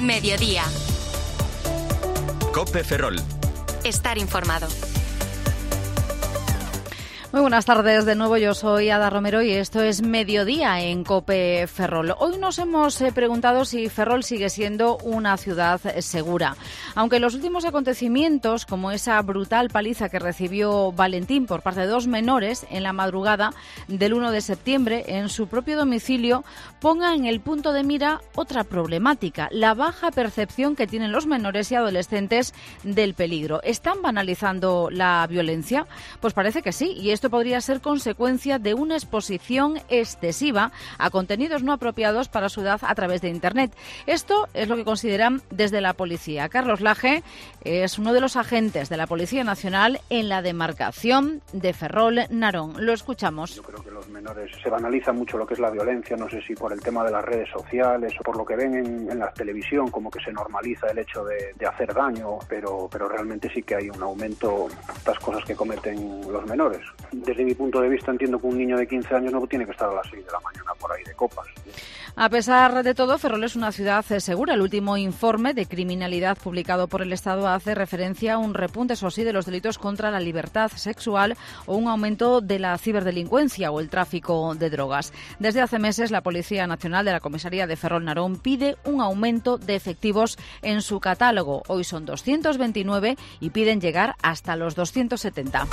Mediodía. COPE Ferrol. Estar informado. Muy buenas tardes de nuevo, yo soy Ada Romero y esto es Mediodía en COPE Ferrol. Hoy nos hemos preguntado si Ferrol sigue siendo una ciudad segura. Aunque los últimos acontecimientos, como esa brutal paliza que recibió Valentín por parte de dos menores en la madrugada del 1 de septiembre en su propio domicilio, ponga en el punto de mira otra problemática, la baja percepción que tienen los menores y adolescentes del peligro. ¿Están banalizando la violencia? Pues parece que sí, y esto podría ser consecuencia de una exposición excesiva a contenidos no apropiados para su edad a través de Internet. Esto es lo que consideran desde la policía. Carlos Laje es uno de los agentes de la Policía Nacional en la demarcación de Ferrol-Narón. Lo escuchamos. Yo creo que los menores se banaliza mucho lo que es la violencia, no sé si por el tema de las redes sociales o por lo que ven en la televisión, como que se normaliza el hecho de hacer daño, pero realmente sí que hay un aumento de estas cosas que cometen los menores. Desde mi punto de vista entiendo que un niño de 15 años no tiene que estar a las 6 de la mañana por ahí de copas. A pesar de todo, Ferrol es una ciudad segura. El último informe de criminalidad publicado por el Estado hace referencia a un repunte, eso sí, de los delitos contra la libertad sexual o un aumento de la ciberdelincuencia o el tráfico de drogas. Desde hace meses, la Policía Nacional de la Comisaría de Ferrol-Narón pide un aumento de efectivos en su catálogo. Hoy son 229 y piden llegar hasta los 270.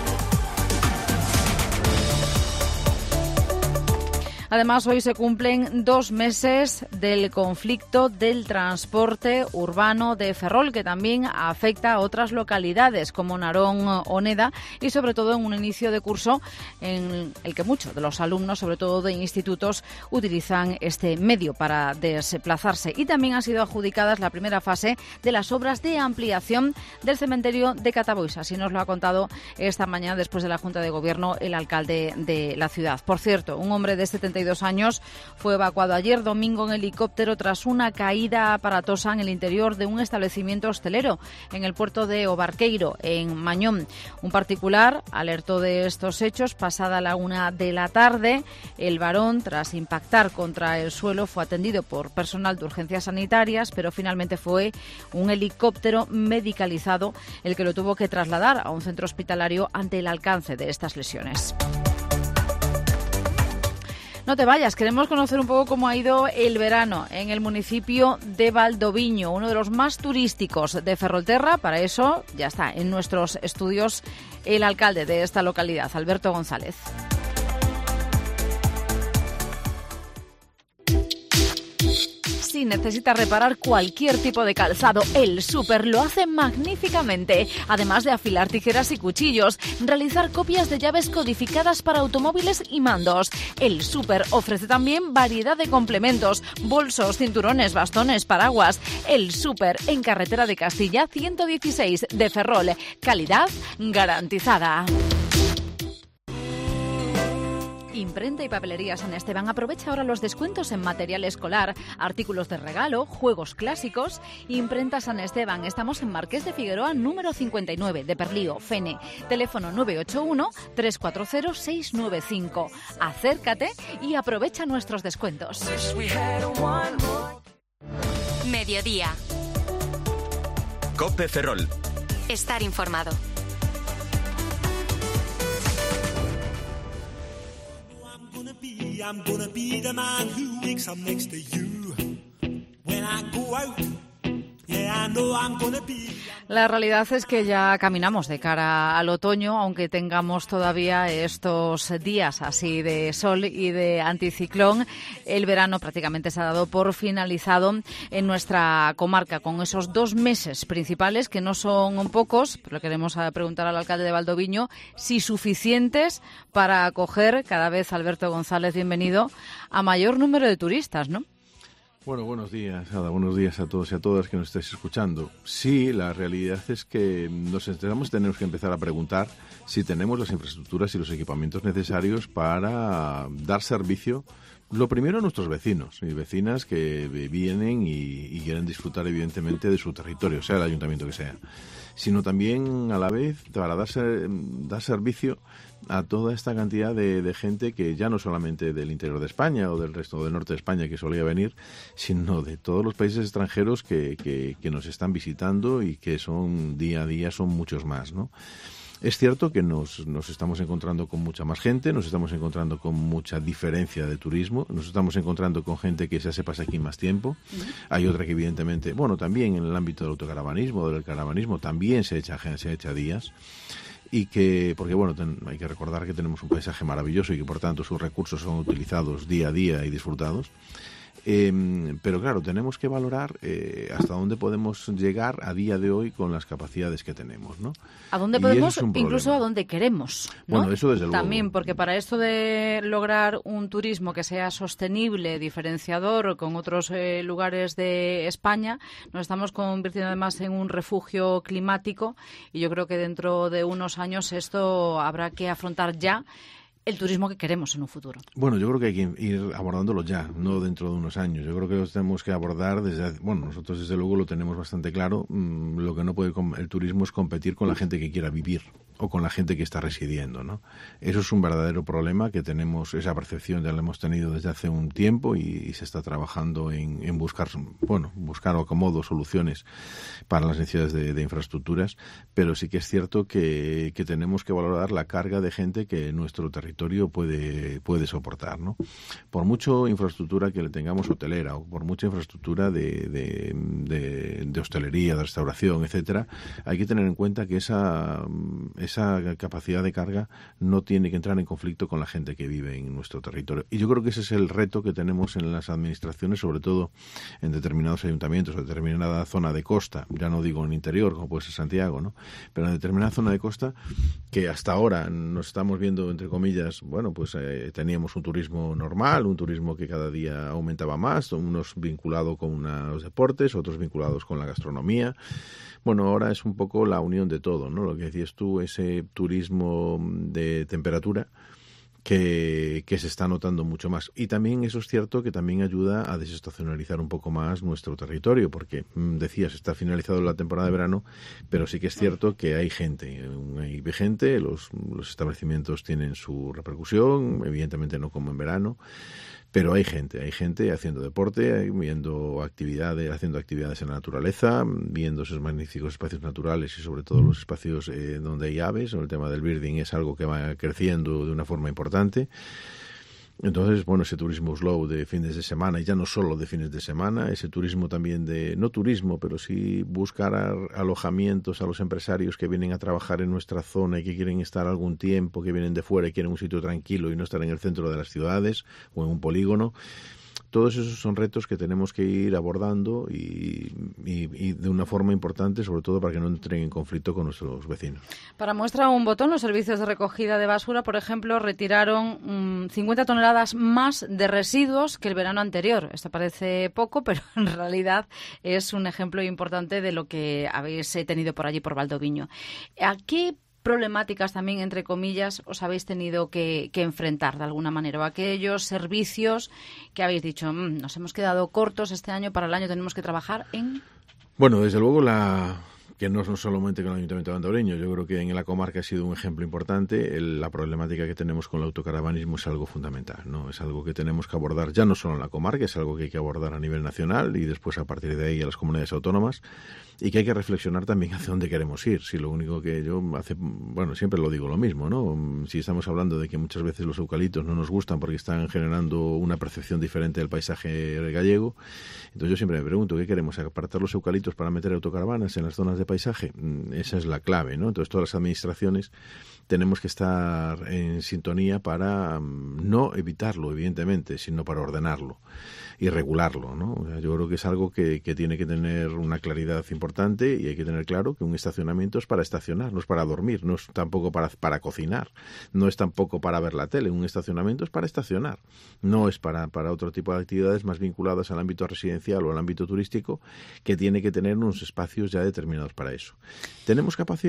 Además, hoy se cumplen 2 meses del conflicto del transporte urbano de Ferrol, que también afecta a otras localidades como Narón o Neda, y sobre todo en un inicio de curso en el que muchos de los alumnos, sobre todo de institutos, utilizan este medio para desplazarse. Y también han sido adjudicadas la primera fase de las obras de ampliación del cementerio de Catabois. Así nos lo ha contado esta mañana, después de la Junta de Gobierno, el alcalde de la ciudad. Por cierto, un hombre de 72 años fue evacuado ayer domingo en helicóptero tras una caída aparatosa en el interior de un establecimiento hostelero en el puerto de Obarqueiro, en Mañón. Un particular alertó de estos hechos pasada la 1 de la tarde. El varón, tras impactar contra el suelo, fue atendido por personal de urgencias sanitarias, pero finalmente fue un helicóptero medicalizado el que lo tuvo que trasladar a un centro hospitalario ante el alcance de estas lesiones. No te vayas, queremos conocer un poco cómo ha ido el verano en el municipio de Valdoviño, uno de los más turísticos de Ferrolterra. Para eso ya está en nuestros estudios el alcalde de esta localidad, Alberto González. Si necesitas reparar cualquier tipo de calzado, El Súper lo hace magníficamente. Además de afilar tijeras y cuchillos, realizar copias de llaves codificadas para automóviles y mandos. El Súper ofrece también variedad de complementos, bolsos, cinturones, bastones, paraguas. El Súper en carretera de Castilla 116 de Ferrol. Calidad garantizada. Imprenta y papelería San Esteban aprovecha ahora los descuentos en material escolar, artículos de regalo, juegos clásicos. Imprenta San Esteban. Estamos en Marqués de Figueroa, número 59, de Perlío, Fene. Teléfono 981-340-695. Acércate y aprovecha nuestros descuentos. Mediodía. COPE Ferrol. Estar informado. I'm gonna be the man who wakes up next to you when I go out. Yeah, I know I'm gonna be. La realidad es que ya caminamos de cara al otoño, aunque tengamos todavía estos días así de sol y de anticiclón. El verano prácticamente se ha dado por finalizado en nuestra comarca, con esos 2 meses principales, que no son pocos, pero queremos preguntar al alcalde de Valdoviño si suficientes para acoger cada vez, Alberto González, bienvenido, a mayor número de turistas, ¿no? Bueno, buenos días, Ada. Buenos días a todos y a todas que nos estáis escuchando. Sí, la realidad es que tenemos que empezar a preguntar si tenemos las infraestructuras y los equipamientos necesarios para dar servicio Lo primero a nuestros vecinos y vecinas que vienen y quieren disfrutar evidentemente de su territorio, sea el ayuntamiento que sea, sino también a la vez para dar servicio a toda esta cantidad de gente que ya no solamente del interior de España o del resto del norte de España que solía venir, sino de todos los países extranjeros que nos están visitando y que son día a día son muchos más, ¿no? Es cierto que nos estamos encontrando con mucha más gente, nos estamos encontrando con mucha diferencia de turismo, nos estamos encontrando con gente que ya se pasa aquí más tiempo. Hay otra que evidentemente, bueno, también en el ámbito del autocaravanismo, del caravanismo, también se echa días. Y que, porque bueno, hay que recordar que tenemos un paisaje maravilloso y que por tanto sus recursos son utilizados día a día y disfrutados. Pero claro, tenemos que valorar hasta dónde podemos llegar a día de hoy con las capacidades que tenemos, ¿no? A dónde podemos, incluso a dónde queremos, ¿no? Bueno, eso desde luego. También, porque para esto de lograr un turismo que sea sostenible, diferenciador con otros lugares de España, nos estamos convirtiendo además en un refugio climático y yo creo que dentro de unos años esto habrá que afrontar ya el turismo que queremos en un futuro. Bueno, yo creo que hay que ir abordándolo ya, no dentro de unos años. Yo creo que los tenemos que abordar nosotros desde luego lo tenemos bastante claro. Lo que no puede el turismo es competir con la gente que quiera vivir o con la gente que está residiendo, ¿no? Eso es un verdadero problema que tenemos, esa percepción ya la hemos tenido desde hace un tiempo y se está trabajando en buscar acomodos, soluciones para las necesidades de infraestructuras, pero sí que es cierto que tenemos que valorar la carga de gente que nuestro territorio puede soportar, ¿no? Por mucho infraestructura que le tengamos hotelera o por mucha infraestructura de hostelería, de restauración, etcétera, hay que tener en cuenta que esa capacidad de carga no tiene que entrar en conflicto con la gente que vive en nuestro territorio. Y yo creo que ese es el reto que tenemos en las administraciones, sobre todo en determinados ayuntamientos, en determinada zona de costa, ya no digo en interior, como puede ser Santiago, ¿no? Pero en determinada zona de costa que hasta ahora nos estamos viendo, entre comillas, teníamos un turismo normal, un turismo que cada día aumentaba más, unos vinculados con los deportes, otros vinculados con la gastronomía. Bueno, ahora es un poco la unión de todo, ¿no? Lo que decías tú, ese turismo de temperatura que se está notando mucho más. Y también eso es cierto que también ayuda a desestacionalizar un poco más nuestro territorio, porque decías, está finalizado la temporada de verano, pero sí que es cierto que hay gente, los establecimientos tienen su repercusión, evidentemente no como en verano, pero hay gente haciendo deporte, haciendo actividades en la naturaleza, viendo esos magníficos espacios naturales y sobre todo los espacios donde hay aves. El tema del birding es algo que va creciendo de una forma importante. Entonces, ese turismo slow de fines de semana, y ya no solo de fines de semana, ese turismo también no turismo, pero sí buscar alojamientos a los empresarios que vienen a trabajar en nuestra zona y que quieren estar algún tiempo, que vienen de fuera y quieren un sitio tranquilo y no estar en el centro de las ciudades o en un polígono. Todos esos son retos que tenemos que ir abordando y de una forma importante, sobre todo para que no entren en conflicto con nuestros vecinos. Para muestra un botón, los servicios de recogida de basura, por ejemplo, retiraron 50 toneladas más de residuos que el verano anterior. Esto parece poco, pero en realidad es un ejemplo importante de lo que habéis tenido por allí, por Valdoviño. ¿A qué problemáticas también, entre comillas, os habéis tenido que enfrentar de alguna manera? ¿O aquellos servicios que habéis dicho, nos hemos quedado cortos este año, para el año tenemos que trabajar en...? Bueno, desde luego que no son solamente con el Ayuntamiento de Valdoviño. Yo creo que en la comarca ha sido un ejemplo importante. La problemática que tenemos con el autocaravanismo es algo fundamental, ¿no? Es algo que tenemos que abordar ya no solo en la comarca, es algo que hay que abordar a nivel nacional y después a partir de ahí a las comunidades autónomas, y que hay que reflexionar también hacia dónde queremos ir. Si lo único que siempre lo digo lo mismo, ¿no? Si estamos hablando de que muchas veces los eucaliptos no nos gustan porque están generando una percepción diferente del paisaje gallego, entonces yo siempre me pregunto, ¿qué queremos? ¿Apartar los eucaliptos para meter autocaravanas en las zonas de paisaje? Esa es la clave, ¿no? Entonces todas las administraciones tenemos que estar en sintonía para no evitarlo, evidentemente, sino para ordenarlo y regularlo, ¿no? O sea, yo creo que es algo que tiene que tener una claridad importante y hay que tener claro que un estacionamiento es para estacionar, no es para dormir, no es tampoco para cocinar, no es tampoco para ver la tele. Un estacionamiento es para estacionar, no es para otro tipo de actividades más vinculadas al ámbito residencial o al ámbito turístico, que tiene que tener unos espacios ya determinados para eso. ¿Tenemos capacidad?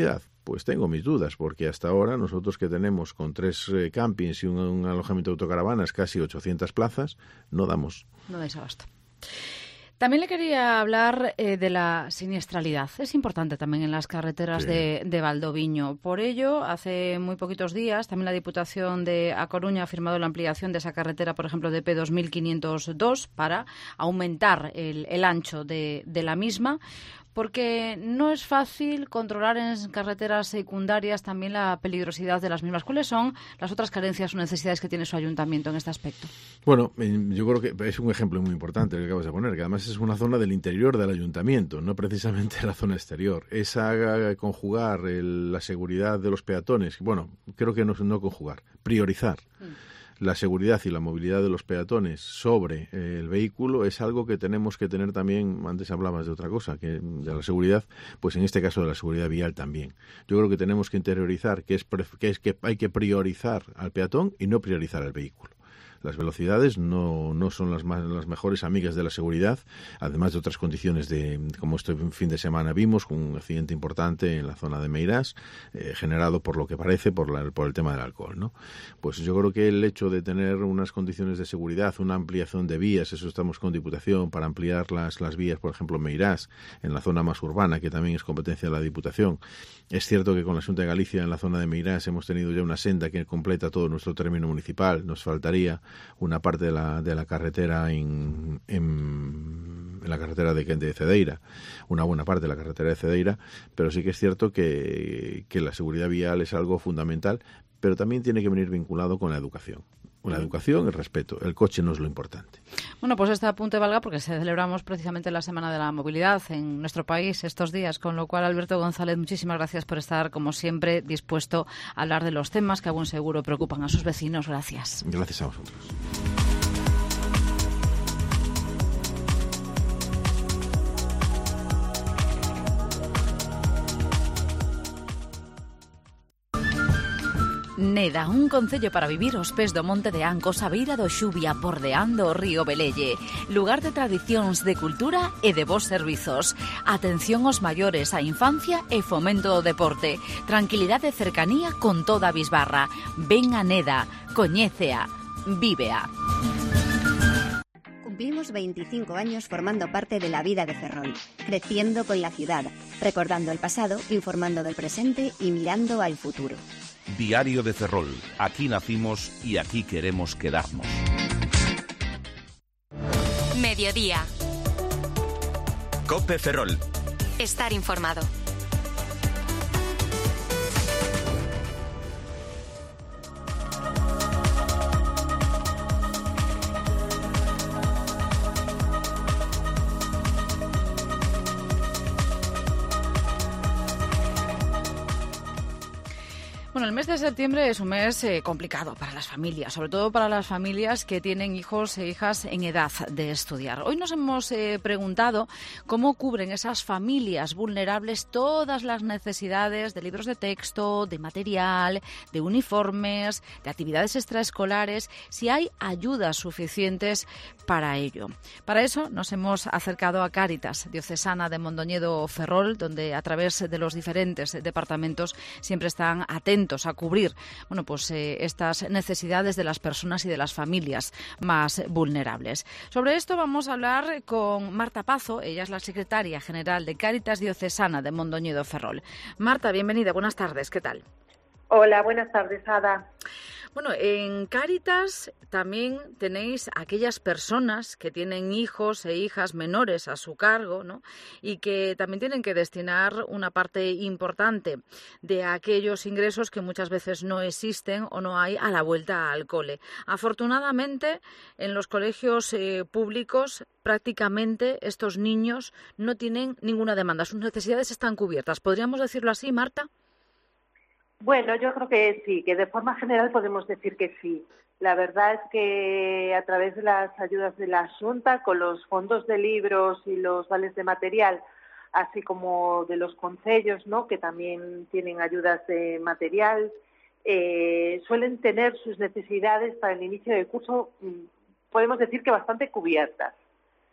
pues tengo mis dudas, porque hasta ahora nosotros que tenemos con 3 campings y un alojamiento de autocaravanas casi 800 plazas, no damos. No dais abasto. También le quería hablar de la siniestralidad. Es importante también en las carreteras de Valdoviño. Por ello, hace muy poquitos días, también la Diputación de A Coruña ha firmado la ampliación de esa carretera, por ejemplo, de P2502 para aumentar el ancho de la misma, porque no es fácil controlar en carreteras secundarias también la peligrosidad de las mismas. ¿Cuáles son las otras carencias o necesidades que tiene su ayuntamiento en este aspecto? Bueno, yo creo que es un ejemplo muy importante el que acabas de poner, que además es una zona del interior del ayuntamiento, no precisamente la zona exterior. Esa conjugar la seguridad de los peatones, bueno, creo que no conjugar, priorizar. La seguridad y la movilidad de los peatones sobre el vehículo es algo que tenemos que tener también. Antes hablabas de otra cosa, que de la seguridad, pues en este caso de la seguridad vial también. Yo creo que tenemos que interiorizar que hay que priorizar al peatón y no priorizar al vehículo. Las velocidades no son las mejores amigas de la seguridad, además de otras condiciones como este fin de semana vimos, un accidente importante en la zona de Meirás, generado por lo que parece por el tema del alcohol, ¿no? Pues yo creo que el hecho de tener unas condiciones de seguridad, una ampliación de vías, eso estamos con Diputación para ampliar las vías, por ejemplo, en Meirás, en la zona más urbana, que también es competencia de la Diputación. Es cierto que con la Xunta de Galicia en la zona de Meirás hemos tenido ya una senda que completa todo nuestro término municipal, nos faltaría una parte de la carretera en la carretera de Cedeira, una buena parte de la carretera de Cedeira, pero sí que es cierto que la seguridad vial es algo fundamental, pero también tiene que venir vinculado con la educación. La educación, el respeto. El coche no es lo importante. Bueno, pues este apunte valga porque celebramos precisamente la Semana de la Movilidad en nuestro país estos días, con lo cual, Alberto González, muchísimas gracias por estar, como siempre, dispuesto a hablar de los temas que a buen seguro preocupan a sus vecinos. Gracias. Gracias a vosotros. Neda, un concello para vivir aos pés do Monte de Ancos, a beira do Xubia, bordeando o río Velelle. Lugar de tradicións, de cultura e de bons servizos. Atención aos maiores, a infancia e fomento do deporte. Tranquilidade e cercanía con toda a bisbarra. Ven a Neda, coñécea, vívea. Cumplimos 25 años formando parte de la vida de Ferrol, creciendo con la ciudad, recordando el pasado, informando del presente y mirando al futuro. Diario de Ferrol. Aquí nacimos y aquí queremos quedarnos. Mediodía. COPE Ferrol. Estar informado. Bueno, el mes de septiembre es un mes complicado para las familias, sobre todo para las familias que tienen hijos e hijas en edad de estudiar. Hoy nos hemos preguntado cómo cubren esas familias vulnerables todas las necesidades de libros de texto, de material, de uniformes, de actividades extraescolares, si hay ayudas suficientes para ello. Para eso nos hemos acercado a Cáritas Diocesana de Mondoñedo Ferrol, donde a través de los diferentes departamentos siempre están atentos a cubrir estas necesidades de las personas y de las familias más vulnerables. Sobre esto vamos a hablar con Marta Pazo, ella es la secretaria general de Cáritas Diocesana de Mondoñedo Ferrol. Marta, bienvenida, buenas tardes, ¿qué tal? Hola, buenas tardes, Ada. Bueno, en Cáritas también tenéis aquellas personas que tienen hijos e hijas menores a su cargo, ¿no? Y que también tienen que destinar una parte importante de aquellos ingresos que muchas veces no existen o no hay a la vuelta al cole. Afortunadamente, en los colegios públicos prácticamente estos niños no tienen ninguna demanda. Sus necesidades están cubiertas. ¿Podríamos decirlo así, Marta? Bueno, yo creo que sí, que de forma general podemos decir que sí. La verdad es que a través de las ayudas de la Xunta, con los fondos de libros y los vales de material, así como de los concellos, ¿no?, que también tienen ayudas de material, suelen tener sus necesidades para el inicio del curso, podemos decir que bastante cubiertas.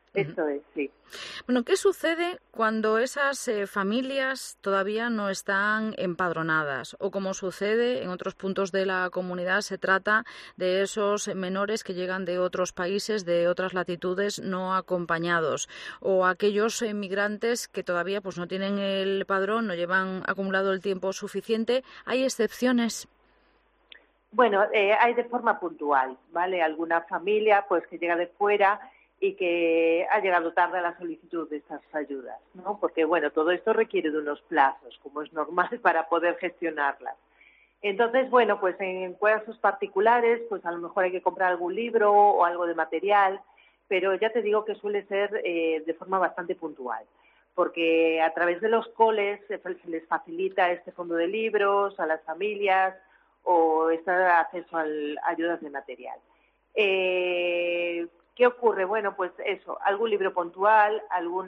Eso es, sí. Bueno, ¿qué sucede cuando esas familias todavía no están empadronadas? O como sucede en otros puntos de la comunidad, se trata de esos menores que llegan de otros países, de otras latitudes, no acompañados. O aquellos inmigrantes que todavía pues no tienen el padrón, no llevan acumulado el tiempo suficiente. ¿Hay excepciones? Bueno, hay de forma puntual, ¿vale? Alguna familia pues que llega de fuera y que ha llegado tarde a la solicitud de estas ayudas, ¿no? Porque, bueno, todo esto requiere de unos plazos, como es normal, para poder gestionarlas. Entonces, bueno, pues en casos particulares, pues a lo mejor hay que comprar algún libro o algo de material, pero ya te digo que suele ser de forma bastante puntual, porque a través de los coles se les facilita este fondo de libros a las familias o este acceso a ayudas de material. ¿Qué ocurre? Bueno, pues eso, algún libro puntual,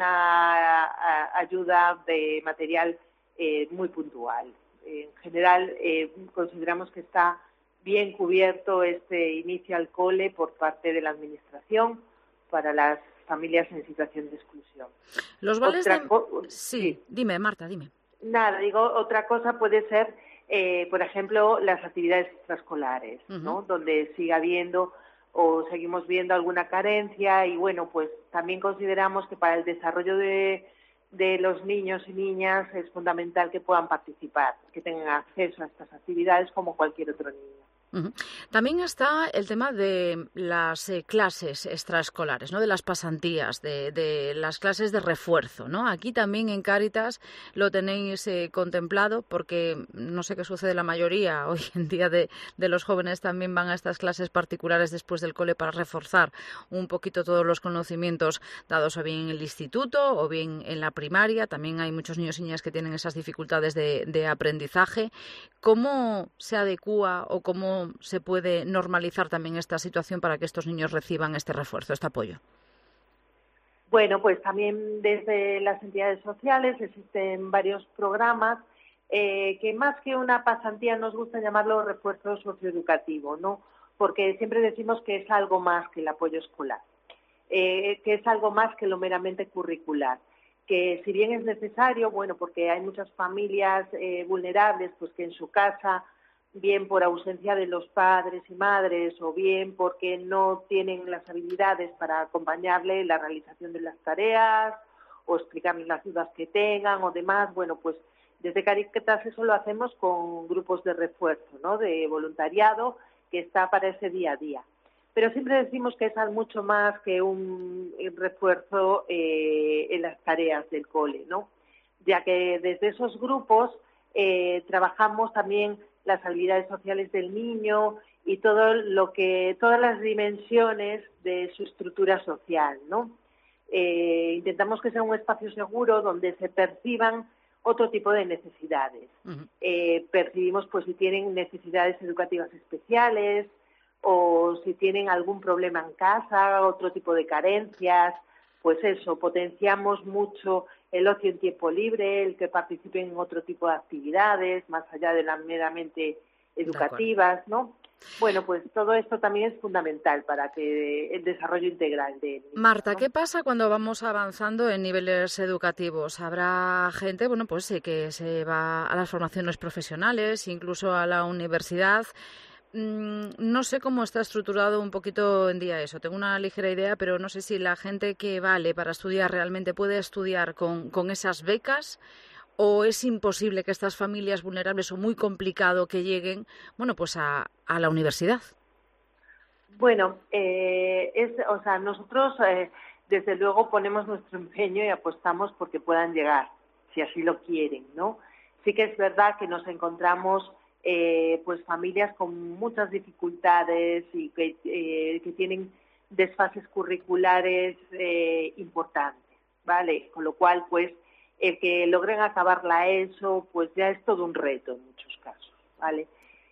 alguna ayuda de material muy puntual. En general, consideramos que está bien cubierto este inicio al cole por parte de la Administración para las familias en situación de exclusión. Los vales Sí, dime, Marta, dime. Nada, digo, otra cosa puede ser, por ejemplo, las actividades extraescolares, ¿no? Donde siga habiendo o seguimos viendo alguna carencia y, bueno, pues también consideramos que para el desarrollo de los niños y niñas es fundamental que puedan participar, que tengan acceso a estas actividades como cualquier otro niño. También está el tema de las clases extraescolares, ¿no? De las pasantías, de las clases de refuerzo, ¿no? Aquí también en Cáritas lo tenéis contemplado, porque no sé qué sucede, la mayoría hoy en día de los jóvenes también van a estas clases particulares después del cole para reforzar un poquito todos los conocimientos dados o bien en el instituto o bien en la primaria. También hay muchos niños y niñas que tienen esas dificultades de aprendizaje. ¿Cómo se adecúa o cómo se puede normalizar también esta situación para que estos niños reciban este refuerzo, este apoyo? Bueno, pues también desde las entidades sociales existen varios programas que más que una pasantía nos gusta llamarlo refuerzo socioeducativo, ¿no? Porque siempre decimos que es algo más que el apoyo escolar, que es algo más que lo meramente curricular. Que si bien es necesario, bueno, porque hay muchas familias vulnerables, pues que en su casa, bien por ausencia de los padres y madres o bien porque no tienen las habilidades para acompañarle en la realización de las tareas o explicarles las dudas que tengan o demás, bueno, pues desde Cáritas eso lo hacemos con grupos de refuerzo, ¿no? De voluntariado que está para ese día a día. Pero siempre decimos que es mucho más que un refuerzo en las tareas del cole, ¿no? Ya que desde esos grupos trabajamos también las habilidades sociales del niño y todas las dimensiones de su estructura social, ¿no? Intentamos que sea un espacio seguro donde se perciban otro tipo de necesidades. Percibimos pues si tienen necesidades educativas especiales o si tienen algún problema en casa, otro tipo de carencias, pues eso, potenciamos mucho el ocio en tiempo libre, el que participen en otro tipo de actividades, más allá de las meramente educativas, ¿no? Bueno, pues todo esto también es fundamental para que el desarrollo integral de... Marta, ¿qué pasa cuando vamos avanzando en niveles educativos? Habrá gente, bueno, pues que se va a las formaciones profesionales, incluso a la universidad. No sé cómo está estructurado un poquito en día eso. Tengo una ligera idea, pero no sé si la gente que vale para estudiar realmente puede estudiar con esas becas o es imposible que estas familias vulnerables o muy complicado que lleguen, bueno, pues a la universidad. Bueno, nosotros desde luego ponemos nuestro empeño y apostamos porque puedan llegar, si así lo quieren, ¿no? Sí que es verdad que nos encontramos pues familias con muchas dificultades y que tienen desfases curriculares importantes, ¿vale? Con lo cual, pues, el que logren acabar la ESO, pues ya es todo un reto en muchos casos, ¿vale?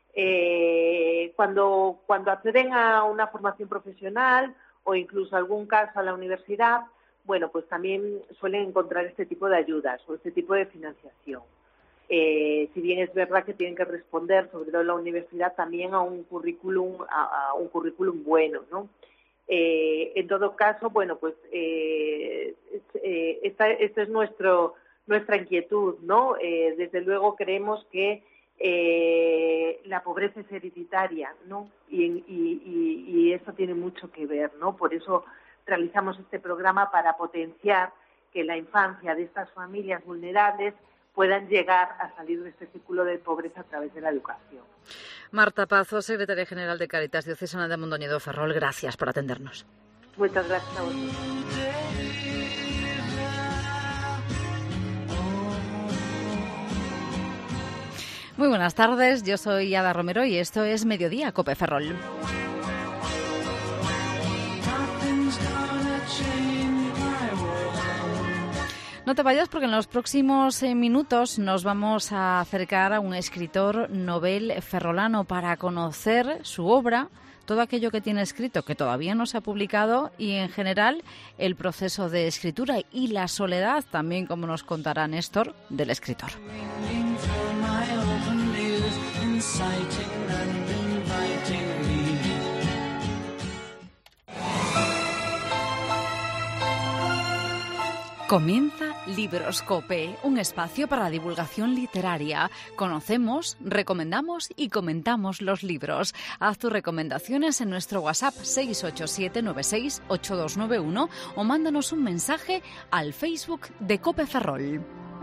Cuando acceden a una formación profesional o incluso algún caso a la universidad, bueno, pues también suelen encontrar este tipo de ayudas o este tipo de financiación. Si bien es verdad que tienen que responder, sobre todo en la universidad, también a un currículum bueno, ¿no? En todo caso, bueno, pues esta es nuestra inquietud, ¿no? Desde luego creemos que la pobreza es hereditaria, ¿no? Y eso tiene mucho que ver, ¿no? Por eso realizamos este programa para potenciar que la infancia de estas familias vulnerables puedan llegar a salir de este círculo de pobreza a través de la educación. Marta Pazo, secretaria general de Cáritas Diocesana de Mondoñedo Ferrol, gracias por atendernos. Muchas gracias a vosotros. Muy buenas tardes, yo soy Ada Romero y esto es Mediodía Cope Ferrol. No te vayas porque en los próximos minutos nos vamos a acercar a un escritor novel ferrolano para conocer su obra, todo aquello que tiene escrito que todavía no se ha publicado y en general el proceso de escritura y la soledad también, como nos contará Néstor, del escritor. Comienza Libroscope, un espacio para la divulgación literaria. Conocemos, recomendamos y comentamos los libros. Haz tus recomendaciones en nuestro WhatsApp 687968291 o mándanos un mensaje al Facebook de Cope Ferrol.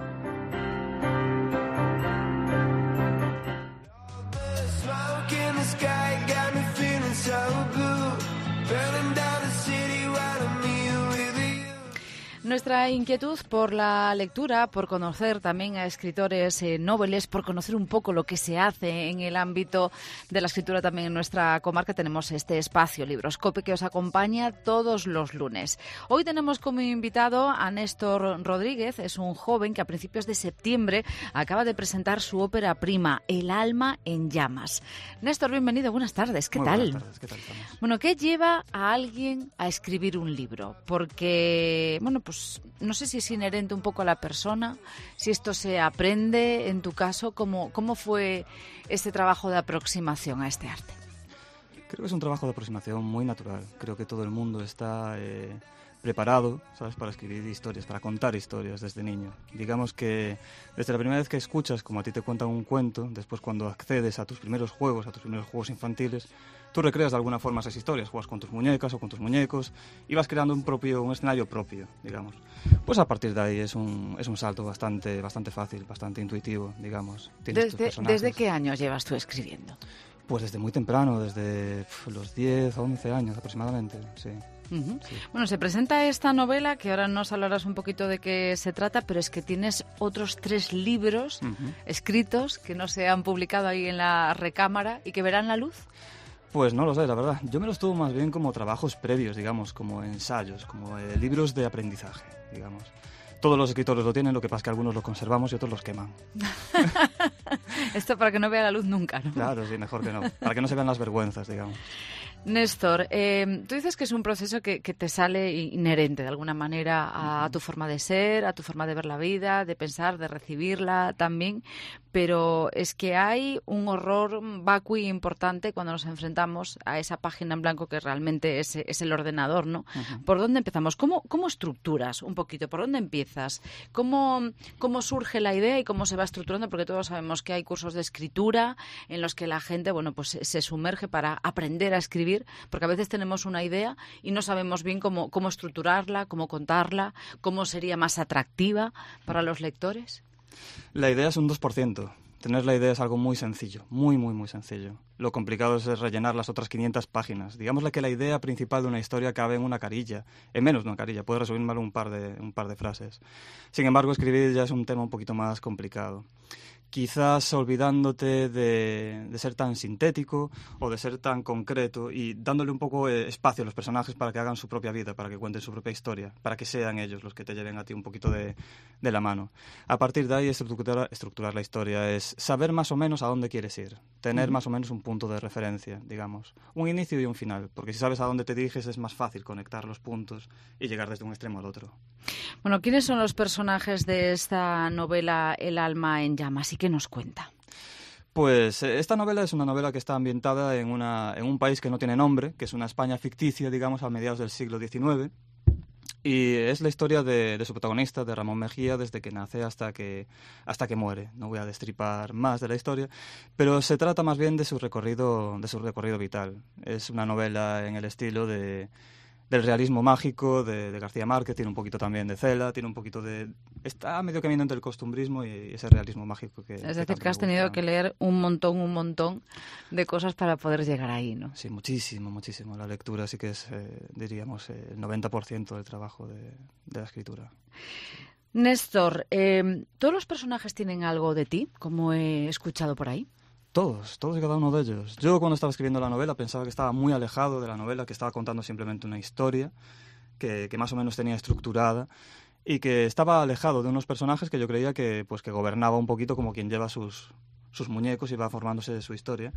Nuestra inquietud por la lectura, por conocer también a escritores noveles, por conocer un poco lo que se hace en el ámbito de la escritura también en nuestra comarca, tenemos este espacio Libroscope que os acompaña todos los lunes. Hoy tenemos como invitado a Néstor Rodríguez, es un joven que a principios de septiembre acaba de presentar su ópera prima, El alma en llamas. Néstor, bienvenido, buenas tardes, ¿qué tal? Buenas tardes, ¿qué tal estamos? Bueno, ¿qué lleva a alguien a escribir un libro? Porque, bueno, pues no sé si es inherente un poco a la persona, si esto se aprende, en tu caso, ¿cómo fue este trabajo de aproximación a este arte? Creo que es un trabajo de aproximación muy natural. Creo que todo el mundo está preparado, ¿sabes?, para escribir historias, para contar historias desde niño. Digamos que desde la primera vez que escuchas, como a ti te cuentan un cuento, después cuando accedes a tus primeros juegos infantiles, tú recreas de alguna forma esas historias, juegas con tus muñecas o con tus muñecos y vas creando un escenario propio, digamos. Pues a partir de ahí es un salto bastante fácil, bastante intuitivo, digamos. ¿Desde qué años llevas tú escribiendo? Pues desde muy temprano, desde los 10 o 11 años aproximadamente, sí. Uh-huh. Sí. Bueno, se presenta esta novela, que ahora nos hablarás un poquito de qué se trata, pero es que tienes otros 3 libros escritos que no se han publicado ahí en la recámara y que verán la luz. Pues no lo sé, la verdad. Yo me los tomo más bien como trabajos previos, digamos, como ensayos, como libros de aprendizaje, digamos. Todos los escritores lo tienen, lo que pasa es que algunos los conservamos y otros los queman. Esto para que no vea la luz nunca, ¿no? Claro, sí, mejor que no. Para que no se vean las vergüenzas, digamos. Néstor, tú dices que es un proceso que te sale inherente de alguna manera a tu forma de ser, a tu forma de ver la vida, de pensar, de recibirla también, pero es que hay un horror vacui importante cuando nos enfrentamos a esa página en blanco que realmente es el ordenador, ¿no? Uh-huh. ¿Por dónde empezamos? ¿Cómo estructuras un poquito? ¿Por dónde empiezas? ¿Cómo surge la idea y cómo se va estructurando? Porque todos sabemos que hay cursos de escritura en los que la gente, bueno, pues se sumerge para aprender a escribir, porque a veces tenemos una idea y no sabemos bien cómo estructurarla, cómo contarla, cómo sería más atractiva para los lectores. La idea es un 2%. Tener la idea es algo muy sencillo, muy, muy, muy sencillo. Lo complicado es rellenar las otras 500 páginas. Digámosle que la idea principal de una historia cabe en una carilla, en menos de una carilla, puede resumirlo en un par de frases. Sin embargo, escribir ya es un tema un poquito más complicado. Quizás olvidándote de ser tan sintético o de ser tan concreto y dándole un poco espacio a los personajes para que hagan su propia vida, para que cuenten su propia historia, para que sean ellos los que te lleven a ti un poquito de la mano. A partir de ahí, estructurar la historia es saber más o menos a dónde quieres ir, tener más o menos un punto de referencia, digamos, un inicio y un final, porque si sabes a dónde te diriges es más fácil conectar los puntos y llegar desde un extremo al otro. Bueno, ¿quiénes son los personajes de esta novela El alma en llamas y qué nos cuenta? Pues esta novela es una novela que está ambientada en un país que no tiene nombre, que es una España ficticia, digamos, a mediados del siglo XIX. Y es la historia de su protagonista, de Ramón Mejía, desde que nace hasta que muere. No voy a destripar más de la historia, pero se trata más bien de su recorrido vital. Es una novela en el estilo del realismo mágico de García Márquez, tiene un poquito también de Cela, tiene un poquito de... Está medio camino entre el costumbrismo y ese realismo mágico que... Es decir, que has tenido que leer un montón de cosas para poder llegar ahí, ¿no? Sí, muchísimo. La lectura sí que es, diríamos, el 90% del trabajo de la escritura. Néstor, ¿todos los personajes tienen algo de ti, como he escuchado por ahí? Todos y cada uno de ellos. Yo cuando estaba escribiendo la novela pensaba que estaba muy alejado de la novela, que estaba contando simplemente una historia que más o menos tenía estructurada y que estaba alejado de unos personajes que yo creía que gobernaba un poquito como quien lleva sus muñecos y va formándose su historia.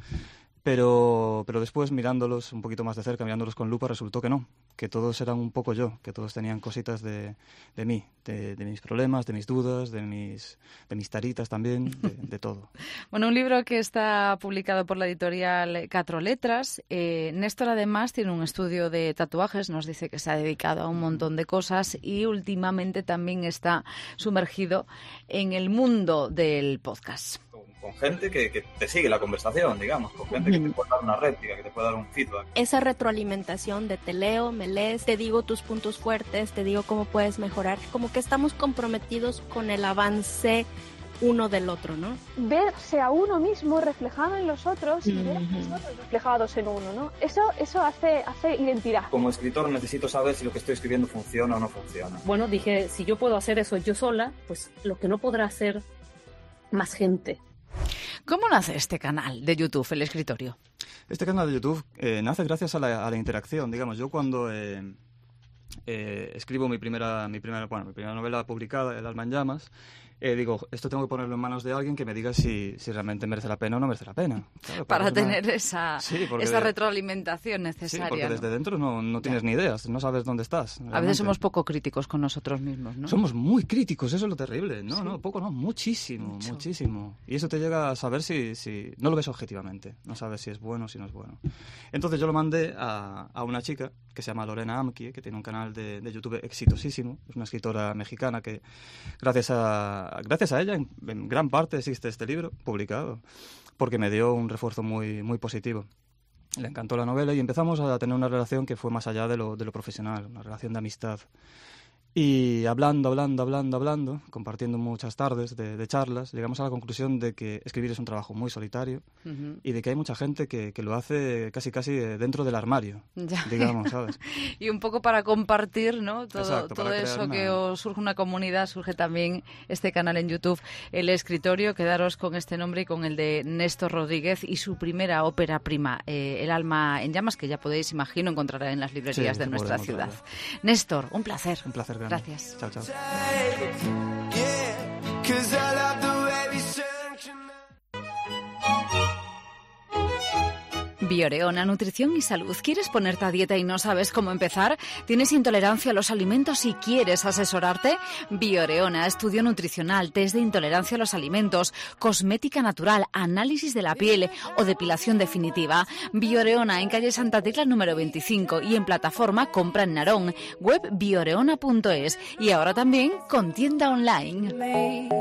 Pero después, mirándolos un poquito más de cerca, mirándolos con lupa, resultó que no, que todos eran un poco yo, que todos tenían cositas de mí, de mis problemas, de mis dudas, de mis taritas también, de todo. Bueno, un libro que está publicado por la editorial Catro Letras. Néstor, además, tiene un estudio de tatuajes, nos dice que se ha dedicado a un montón de cosas y últimamente también está sumergido en el mundo del podcast. Con gente que te sigue la conversación, digamos, con gente que te puede dar una réplica, que te puede dar un feedback. Esa retroalimentación de te leo, me lees, te digo tus puntos fuertes, te digo cómo puedes mejorar, como que estamos comprometidos con el avance uno del otro, ¿no? Verse a uno mismo reflejado en los otros y ver a los otros reflejados en uno, ¿no? Eso hace identidad. Como escritor necesito saber si lo que estoy escribiendo funciona o no funciona. Bueno, dije, si yo puedo hacer eso yo sola, pues lo que no podrá hacer más gente. ¿Cómo nace este canal de YouTube, El Escritorio? Este canal de YouTube nace gracias a la interacción. Digamos, yo cuando escribo mi primera novela publicada, El alma en llamas, digo, esto tengo que ponerlo en manos de alguien que me diga si realmente merece la pena o no merece la pena. Claro, para tener esa retroalimentación necesaria. Sí, porque desde dentro no tienes ni ideas, no sabes dónde estás. Realmente. A veces somos poco críticos con nosotros mismos, ¿no? Somos muy críticos, eso es lo terrible. Muchísimo. Y eso te llega a saber si no lo ves objetivamente, no sabes si es bueno o si no es bueno. Entonces yo lo mandé a una chica que se llama Lorena Amki, que tiene un canal de YouTube exitosísimo, es una escritora mexicana que gracias a ella, en gran parte existe este libro publicado, porque me dio un refuerzo muy, muy positivo. Le encantó la novela y empezamos a tener una relación que fue más allá de lo profesional, una relación de amistad. Y hablando, compartiendo muchas tardes de charlas, llegamos a la conclusión de que escribir es un trabajo muy solitario y de que hay mucha gente que lo hace casi dentro del armario, digamos, ¿sabes? Y un poco para compartir, ¿no? Todo eso que os surge una comunidad, surge también este canal en YouTube, El Escritorio. Quedaros con este nombre y con el de Néstor Rodríguez y su primera ópera prima, El alma en llamas, que ya podéis, imagino, encontrar en las librerías de nuestra ciudad. Néstor, un placer. Un placer. Gracias. Chao. Bioreona, nutrición y salud. ¿Quieres ponerte a dieta y no sabes cómo empezar? ¿Tienes intolerancia a los alimentos y quieres asesorarte? Bioreona, estudio nutricional, test de intolerancia a los alimentos, cosmética natural, análisis de la piel o depilación definitiva. Bioreona, en calle Santa Tecla número 25 y en plataforma compra en Narón, web bioreona.es y ahora también con tienda online.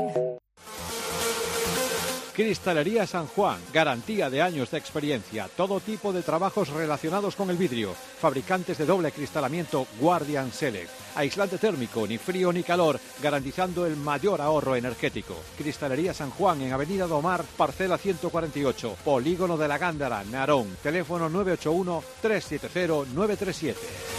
Cristalería San Juan, garantía de años de experiencia, todo tipo de trabajos relacionados con el vidrio, fabricantes de doble acristalamiento Guardian Select, aislante térmico, ni frío ni calor, garantizando el mayor ahorro energético. Cristalería San Juan en Avenida Domar, parcela 148, Polígono de la Gándara, Narón, teléfono 981-370-937.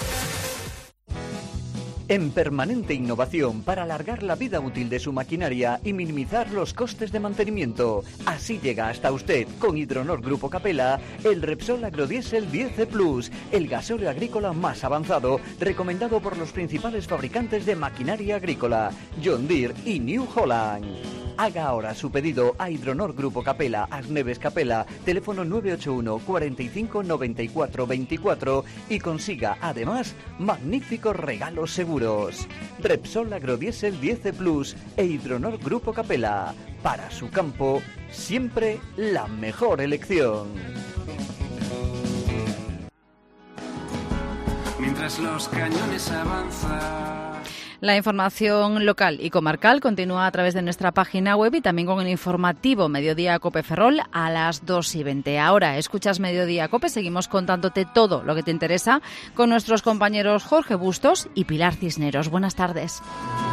En permanente innovación para alargar la vida útil de su maquinaria y minimizar los costes de mantenimiento. Así llega hasta usted, con Hidronor Grupo Capella, el Repsol Agrodiesel 10 Plus, el gasóleo agrícola más avanzado, recomendado por los principales fabricantes de maquinaria agrícola, John Deere y New Holland. Haga ahora su pedido a Hidronor Grupo Capella, Asneves Capella, teléfono 981 45 94 24 y consiga además magníficos regalos seguros. Repsol Agrodiesel 10 Plus e Hidronor Grupo Capella. Para su campo, siempre la mejor elección. Mientras los cañones avanzan. La información local y comarcal continúa a través de nuestra página web y también con el informativo Mediodía Cope Ferrol a las 2:20. Ahora escuchas Mediodía Cope, seguimos contándote todo lo que te interesa con nuestros compañeros Jorge Bustos y Pilar Cisneros. Buenas tardes.